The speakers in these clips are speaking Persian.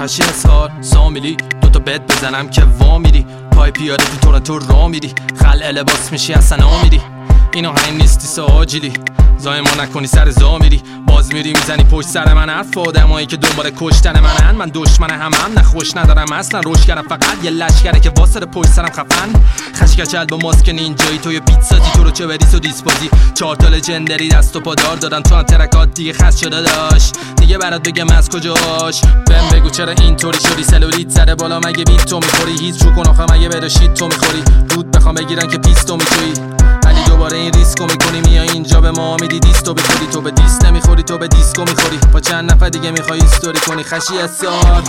هشی اسهار سامیلی دوتا بد بزنم که وا میری پای پیاده تو تورنتو را میری خلع لباس میشی اصلا آمیری اینو همین نیستی ساجیلی زای ما نکنی سر زا میری باز میری میزنی پشت سر من حرف آدمایی که دنبال کشتن منن من دشمن همم نه خوش ندارم اصلا روش کردم فقط یه لشکره که واسه پشت سرم خفن خشی کچل با ماسک نینجایی تو یه پیتزایی تو رو چه بریس و دیسپازی 4 تا لژندری دست و پادار دادن تو هم ترکات دیگه خست شده داشت دیگه برات بگم از کجاش بهم بگو چرا اینطوری شدی سلولیت سر بالا مگه بیت تو میخوری هیچ رو کن آخه مگه بداشید تو میخوری دود بخوام بگیرن که پیستو میتویی ولی دوباره این ریسکو میکنی میای اینجا به ما میدی دیستو بخوری تو به دیست نمیخوری تو به دیسکو میخوری با چند نفر دیگه میخوای استوری کنی خشی اسهار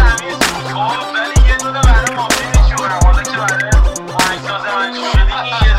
ولی یه دونه برای مافیا چی برای چه برای